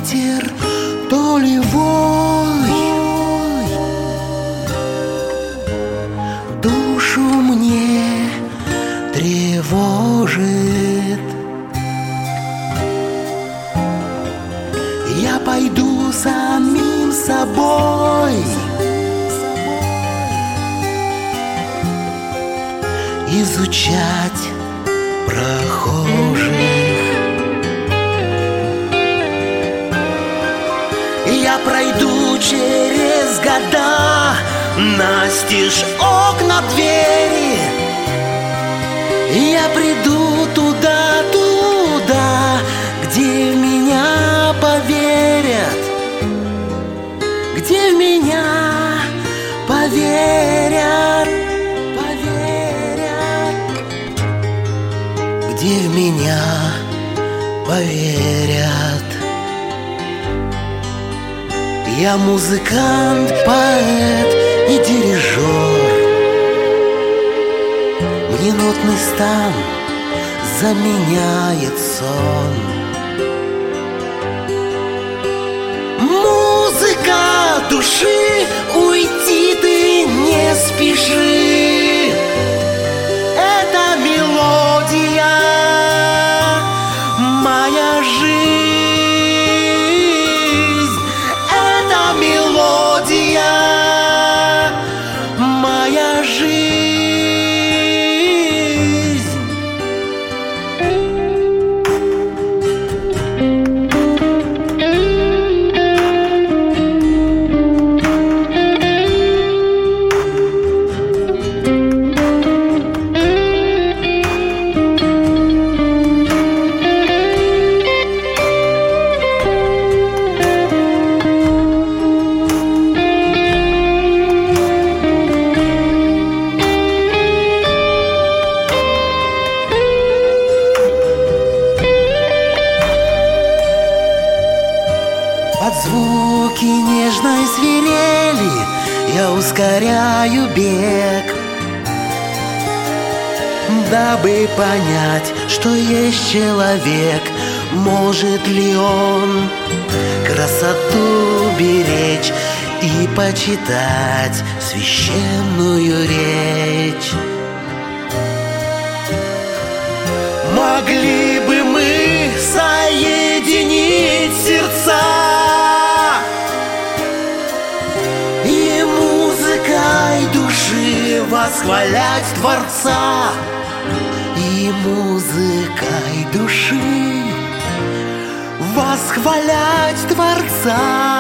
ветер, то ли вой, душу мне тревожит. Я пойду самим собой, изучать прохожих. Я пройду через года, настежь окна, двери. Я приду туда, где в меня поверят, где в меня поверят, где в меня поверят. Я музыкант, поэт и дирижер. Мне нотный стан заменяет сон. Музыка души, уйти ты не спеши. Это мелодия, моя жизнь. Это мелодия, моя жизнь. Под звуки нежной свирели я ускоряю бег, дабы понять, что есть человек. Может ли он красоту беречь и почитать священную речь? Могли бы мы соединить сердца и музыкой души восхвалять Творца, и музыкой души восхвалять Творца.